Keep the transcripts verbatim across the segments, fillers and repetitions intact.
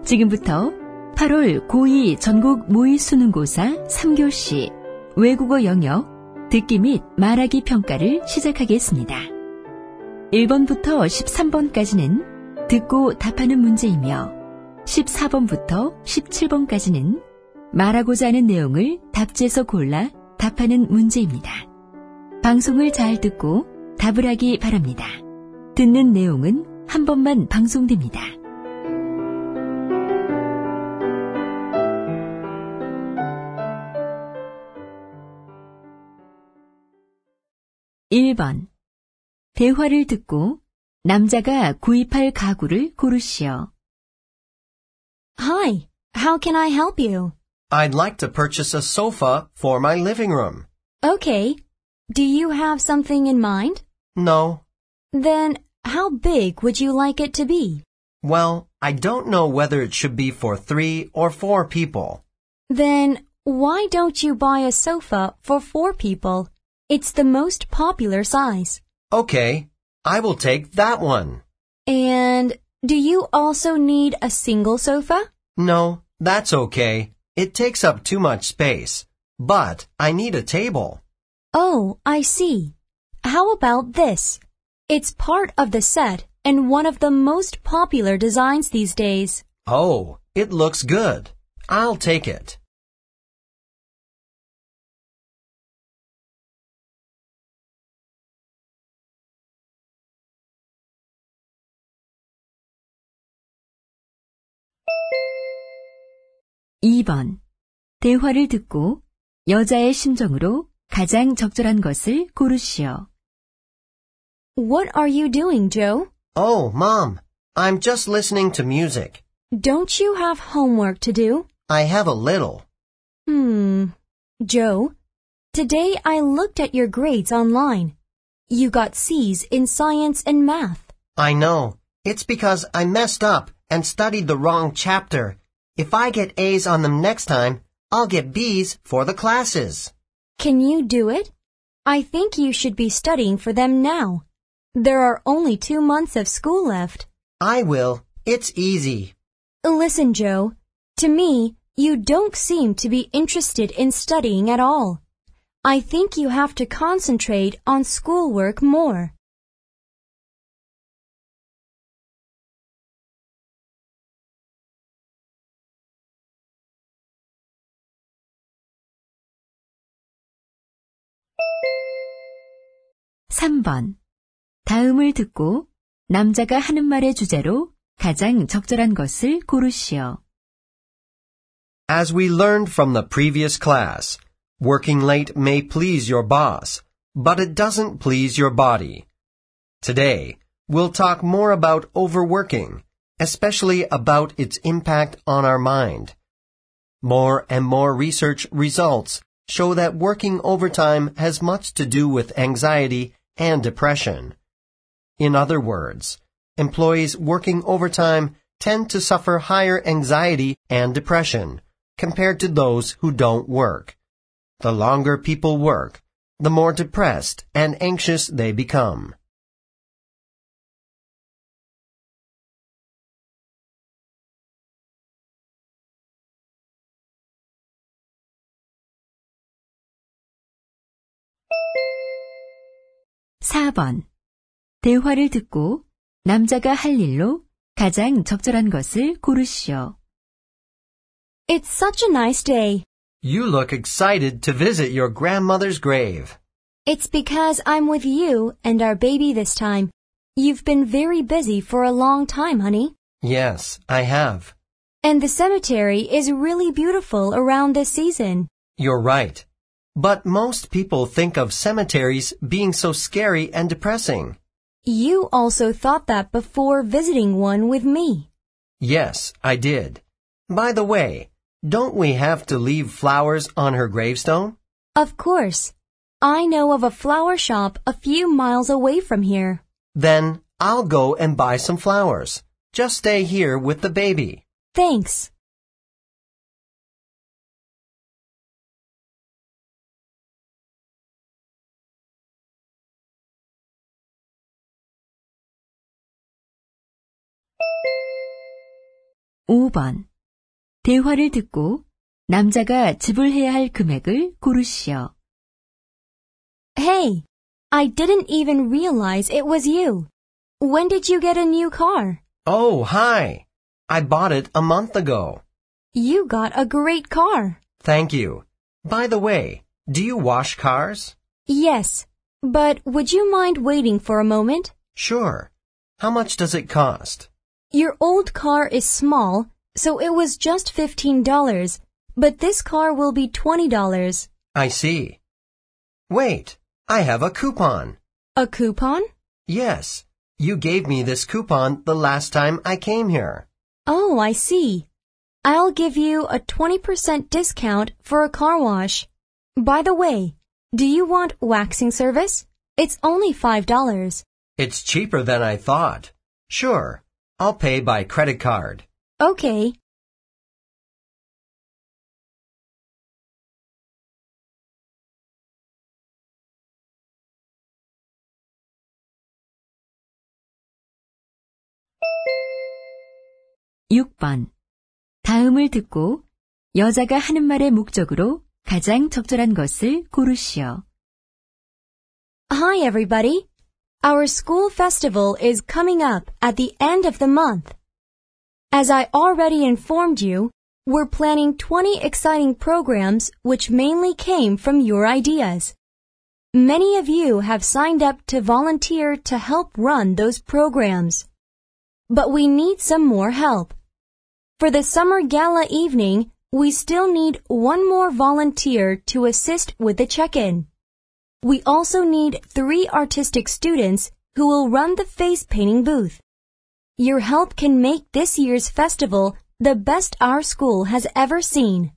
지금부터 팔월 고이 전국 모의 수능고사 삼 교시 외국어 영역 듣기 및 말하기 평가를 시작하겠습니다. 일 번부터 십삼 번까지는 듣고 답하는 문제이며 십사 번부터 십칠 번까지는 말하고자 하는 내용을 답지에서 골라 답하는 문제입니다. 방송을 잘 듣고 답을 하기 바랍니다. 듣는 내용은 한 번만 방송됩니다. 일 번. 대화를 듣고 남자가 구입할 가구를 고르시오. Hi, how can I help you? I'd like to purchase a sofa for my living room. Okay. Do you have something in mind? No. Then how big would you like it to be? Well, I don't know whether it should be for three or four people. Then why don't you buy a sofa for four people? It's the most popular size. Okay, I will take that one. And do you also need a single sofa? No, that's okay. It takes up too much space. But I need a table. Oh, I see. How about this? It's part of the set and one of the most popular designs these days. Oh, it looks good. I'll take it. 이 번. 대화를 듣고 여자의 심정으로 가장 적절한 것을 고르시오. What are you doing, Joe? Oh, Mom, I'm just listening to music. Don't you have homework to do? I have a little. Hmm. Joe, today I looked at your grades online. You got C's in science and math. I know. It's because I messed up and studied the wrong chapter. If I get A's on them next time, I'll get B's for the classes. Can you do it? I think you should be studying for them now. There are only two months of school left. I will. It's easy. Listen, Joe. To me, you don't seem to be interested in studying at all. I think you have to concentrate on schoolwork more. 삼 번. 다음을 듣고 남자가 하는 말의 주제로 가장 적절한 것을 고르시오. As we learned from the previous class, working late may please your boss, but it doesn't please your body. Today, we'll talk more about overworking, especially about its impact on our mind. More and more research results show that working overtime has much to do with anxiety and depression. In other words, employees working overtime tend to suffer higher anxiety and depression compared to those who don't work. The longer people work, the more depressed and anxious they become. 사 번. 대화를 듣고 남자가 할 일로 가장 적절한 것을 고르시오. It's such a nice day. You look excited to visit your grandmother's grave. It's because I'm with you and our baby this time. You've been very busy for a long time, honey. Yes, I have. And the cemetery is really beautiful around this season. You're right. But most people think of cemeteries being so scary and depressing. You also thought that before visiting one with me. Yes, I did. By the way, don't we have to leave flowers on her gravestone? Of course. I know of a flower shop a few miles away from here. Then I'll go and buy some flowers. Just stay here with the baby. Thanks. 오 번. 대화를 듣고 남자가 지불해야 할 금액을 고르시오. Hey, I didn't even realize it was you. When did you get a new car? Oh, hi. I bought it a month ago. You got a great car. Thank you. By the way, do you wash cars? Yes, but would you mind waiting for a moment? Sure. How much does it cost? Your old car is small, so it was just fifteen dollars, but this car will be twenty dollars. I see. Wait, I have a coupon. A coupon? Yes, you gave me this coupon the last time I came here. Oh, I see. I'll give you a twenty percent discount for a car wash. By the way, do you want waxing service? It's only five dollars. It's cheaper than I thought. Sure, I'll pay by credit card. Okay. 육 번. 다음을 듣고 여자가 하는 말의 목적으로 가장 적절한 것을 고르시오. Hi, everybody. Our school festival is coming up at the end of the month. As I already informed you, we're planning twenty exciting programs which mainly came from your ideas. Many of you have signed up to volunteer to help run those programs. But we need some more help. For the summer gala evening, we still need one more volunteer to assist with the check-in. We also need three artistic students who will run the face painting booth. Your help can make this year's festival the best our school has ever seen.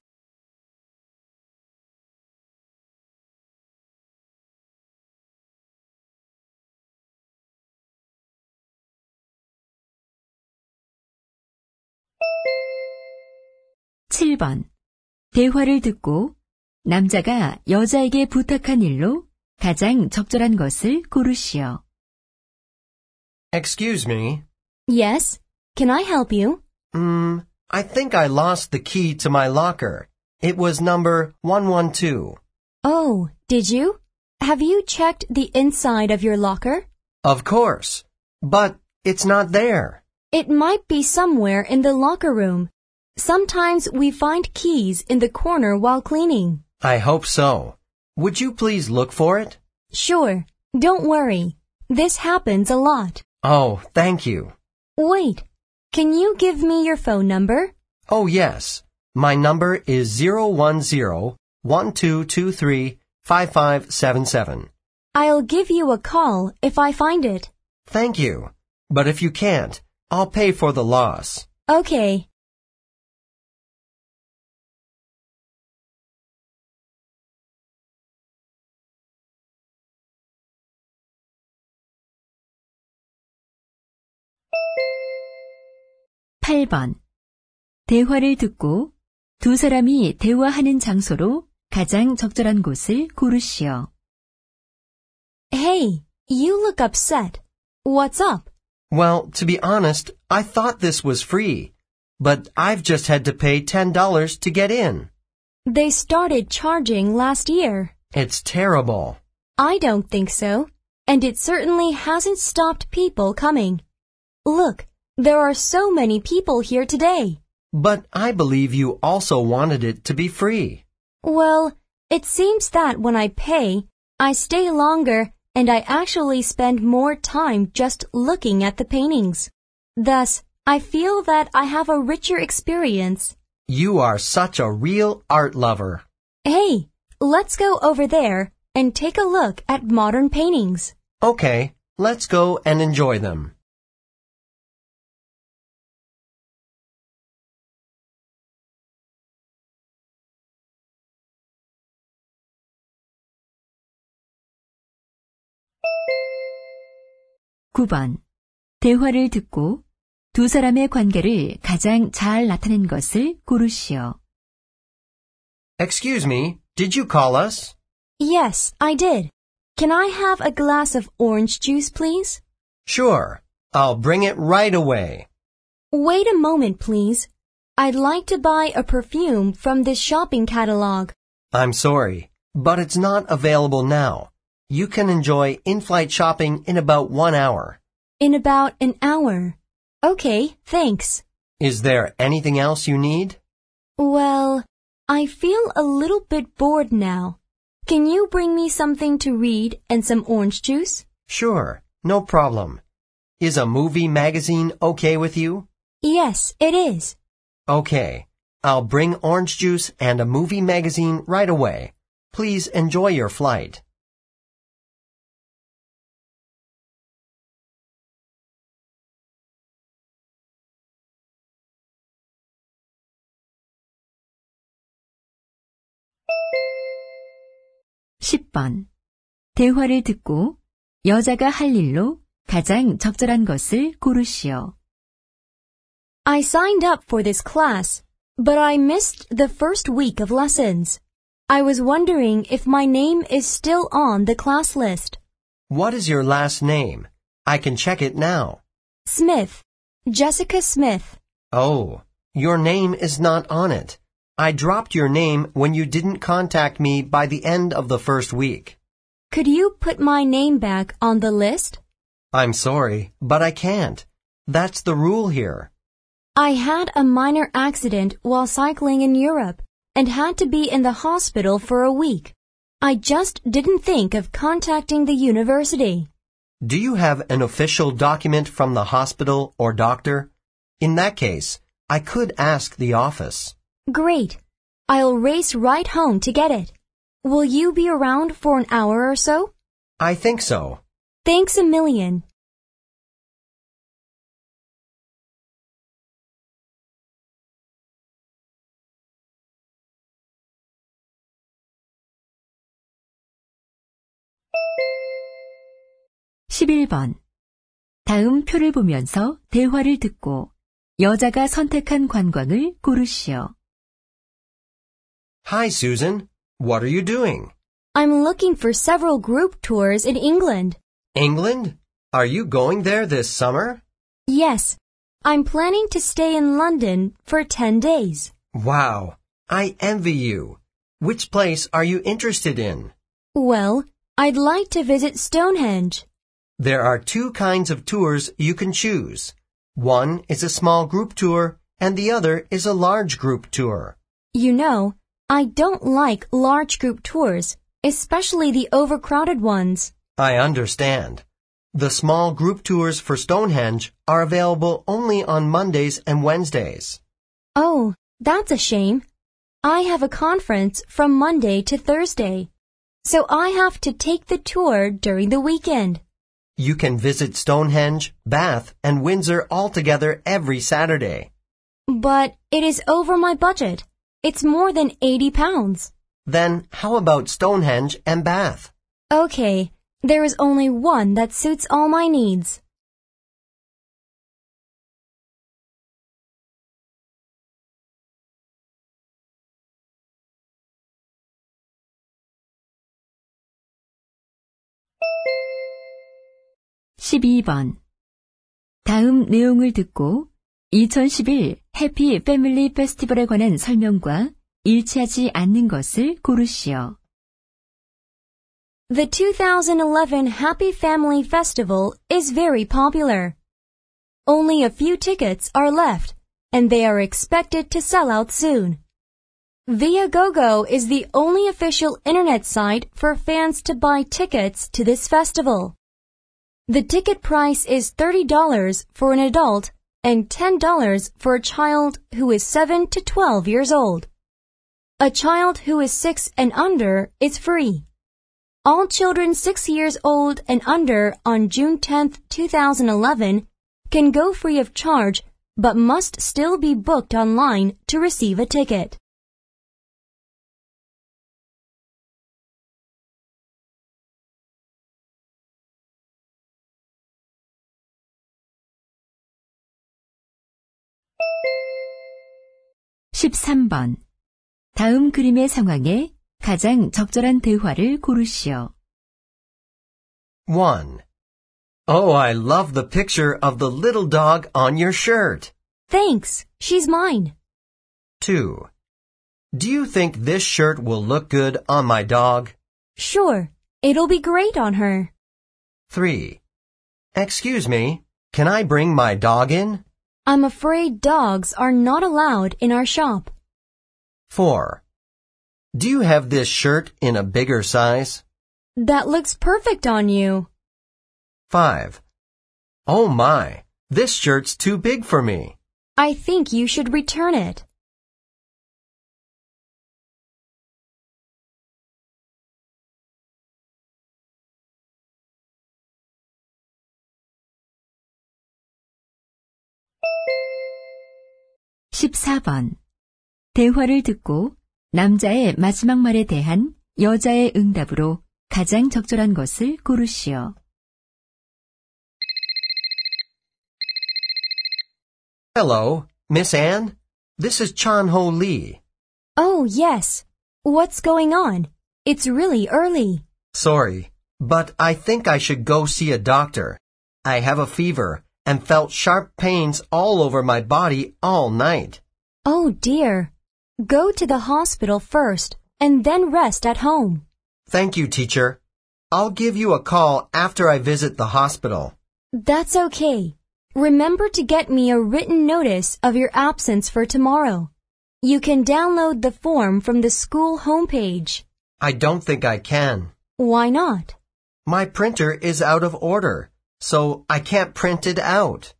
칠 번. 대화를 듣고 남자가 여자에게 부탁한 일로 가장 적절한 것을 고르시오. Excuse me. Yes, can I help you? Hmm, I think I lost the key to my locker. It was number one one two. Oh, did you? Have you checked the inside of your locker? Of course, but it's not there. It might be somewhere in the locker room. Sometimes we find keys in the corner while cleaning. I hope so. Would you please look for it? Sure, don't worry. This happens a lot. Oh, thank you. Wait, can you give me your phone number? Oh, yes. My number is zero one zero, one two two three, five five seven seven. I'll give you a call if I find it. Thank you. But if you can't, I'll pay for the loss. Okay. 팔 번. 대화를 듣고 두 사람이 대화하는 장소로 가장 적절한 곳을 고르시오. Hey, you look upset. What's up? Well, to be honest, I thought this was free, but I've just had to pay ten dollars to get in. They started charging last year. It's terrible. I don't think so, and it certainly hasn't stopped people coming. Look, there are so many people here today. But I believe you also wanted it to be free. Well, it seems that when I pay, I stay longer and I actually spend more time just looking at the paintings. Thus, I feel that I have a richer experience. You are such a real art lover. Hey, let's go over there and take a look at modern paintings. Okay, let's go and enjoy them. 구 번. 대화를 듣고 두 사람의 관계를 가장 잘 나타낸 것을 고르시오. Excuse me, did you call us? Yes, I did. Can I have a glass of orange juice, please? Sure, I'll bring it right away. Wait a moment, please. I'd like to buy a perfume from this shopping catalog. I'm sorry, but it's not available now. You can enjoy in-flight shopping in about one hour. In about an hour. Okay, thanks. Is there anything else you need? Well, I feel a little bit bored now. Can you bring me something to read and some orange juice? Sure, no problem. Is a movie magazine okay with you? Yes, it is. Okay, I'll bring orange juice and a movie magazine right away. Please enjoy your flight. 십 번. 대화를 듣고 여자가 할 일로 가장 적절한 것을 고르시오. I signed up for this class, but I missed the first week of lessons. I was wondering if my name is still on the class list. What is your last name? I can check it now. Smith. Jessica Smith. Oh, your name is not on it. I dropped your name when you didn't contact me by the end of the first week. Could you put my name back on the list? I'm sorry, but I can't. That's the rule here. I had a minor accident while cycling in Europe and had to be in the hospital for a week. I just didn't think of contacting the university. Do you have an official document from the hospital or doctor? In that case, I could ask the office. Great. I'll race right home to get it. Will you be around for an hour or so? I think so. Thanks a million. 십일 번. 다음 표를 보면서 대화를 듣고 여자가 선택한 관광을 고르시오. Hi, Susan. What are you doing? I'm looking for several group tours in England. England? Are you going there this summer? Yes. I'm planning to stay in London for ten days. Wow. I envy you. Which place are you interested in? Well, I'd like to visit Stonehenge. There are two kinds of tours you can choose. One is a small group tour and the other is a large group tour. You know, I don't like large group tours, especially the overcrowded ones. I understand. The small group tours for Stonehenge are available only on Mondays and Wednesdays. Oh, that's a shame. I have a conference from Monday to Thursday, so I have to take the tour during the weekend. You can visit Stonehenge, Bath, and Windsor all together every Saturday. But it is over my budget. It's more than eighty pounds. Then how about Stonehenge and Bath? Okay, there is only one that suits all my needs. 십이 번. 다음 내용을 듣고 이천십일 해피 패밀리 페스티벌에 관한 설명과 일치하지 않는 것을 고르시오. The two thousand eleven Happy Family Festival is very popular. Only a few tickets are left, and they are expected to sell out soon. Viagogo is the only official internet site for fans to buy tickets to this festival. The ticket price is thirty dollars for an adult and ten dollars for a child who is seven to twelve years old. A child who is six and under is free. All children six years old and under on June tenth, two thousand eleven can go free of charge but must still be booked online to receive a ticket. 십삼 번. 다음 그림의 상황에 가장 적절한 대화를 고르시오. one. Oh, I love the picture of the little dog on your shirt. Thanks, she's mine. two. Do you think this shirt will look good on my dog? Sure, it'll be great on her. three. Excuse me, can I bring my dog in? I'm afraid dogs are not allowed in our shop. four. Do you have this shirt in a bigger size? That looks perfect on you. five. Oh my, this shirt's too big for me. I think you should return it. 십사 번. 대화를 듣고 남자의 마지막 말에 대한 여자의 응답으로 가장 적절한 것을 고르시오. Hello, Miss Anne. This is Chan-Ho Lee. Oh, yes. What's going on? It's really early. Sorry, but I think I should go see a doctor. I have a fever and felt sharp pains all over my body all night. Oh, dear. Go to the hospital first and then rest at home. Thank you, teacher. I'll give you a call after I visit the hospital. That's okay. Remember to get me a written notice of your absence for tomorrow. You can download the form from the school homepage. I don't think I can. Why not? My printer is out of order, so I can't print it out.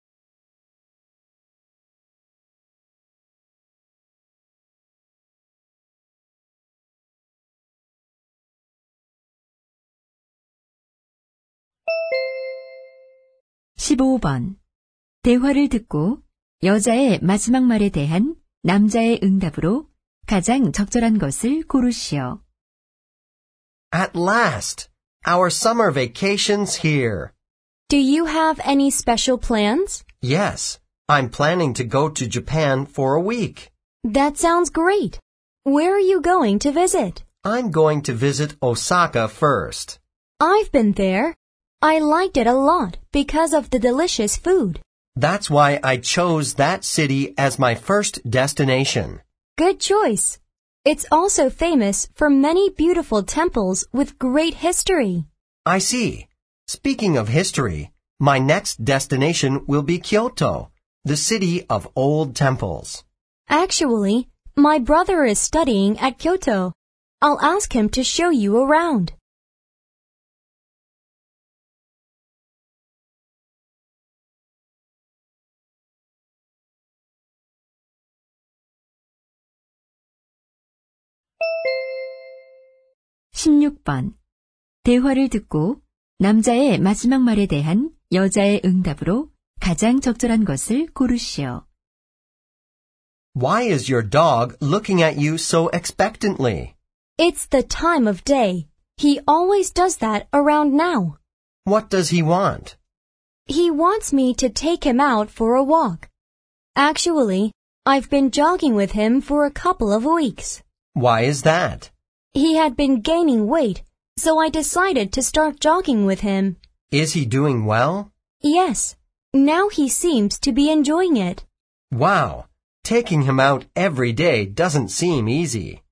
십오 번. 대화를 듣고 여자의 마지막 말에 대한 남자의 응답으로 가장 적절한 것을 고르시오. At last, our summer vacation's here. Do you have any special plans? Yes, I'm planning to go to Japan for a week. That sounds great. Where are you going to visit? I'm going to visit Osaka first. I've been there. I liked it a lot because of the delicious food. That's why I chose that city as my first destination. Good choice. It's also famous for many beautiful temples with great history. I see. Speaking of history, my next destination will be Kyoto, the city of old temples. Actually, my brother is studying at Kyoto. I'll ask him to show you around. 십육 번. 대화를 듣고 남자의 마지막 말에 대한 여자의 응답으로 가장 적절한 것을 고르시오. Why is your dog looking at you so expectantly? It's the time of day. He always does that around now. What does he want? He wants me to take him out for a walk. Actually, I've been jogging with him for a couple of weeks. Why is that? He had been gaining weight, so I decided to start jogging with him. Is he doing well? Yes. Now he seems to be enjoying it. Wow, taking him out every day doesn't seem easy.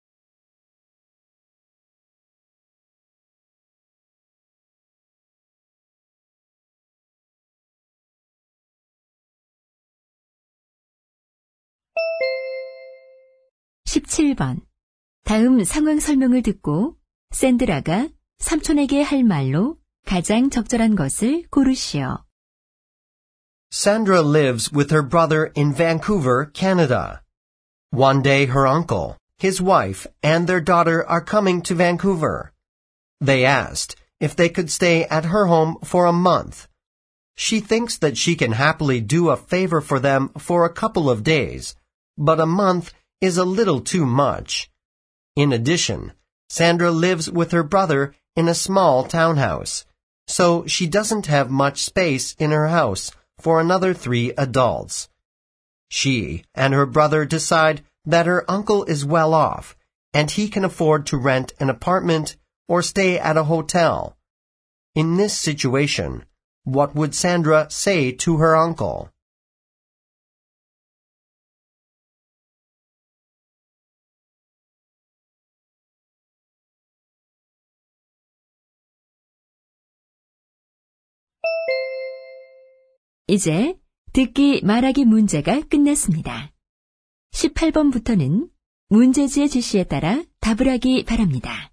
십칠 번. 다음 상황 설명을 듣고 샌드라가 삼촌에게 할 말로 가장 적절한 것을 고르시오. Sandra lives with her brother in Vancouver, Canada. One day her uncle, his wife, and their daughter are coming to Vancouver. They asked if they could stay at her home for a month. She thinks that she can happily do a favor for them for a couple of days, but a month is a little too much. In addition, Sandra lives with her brother in a small townhouse, so she doesn't have much space in her house for another three adults. She and her brother decide that her uncle is well off, and he can afford to rent an apartment or stay at a hotel. In this situation, what would Sandra say to her uncle? 이제 듣기 말하기 문제가 끝났습니다. 십팔 번부터는 문제지의 지시에 따라 답을 하기 바랍니다.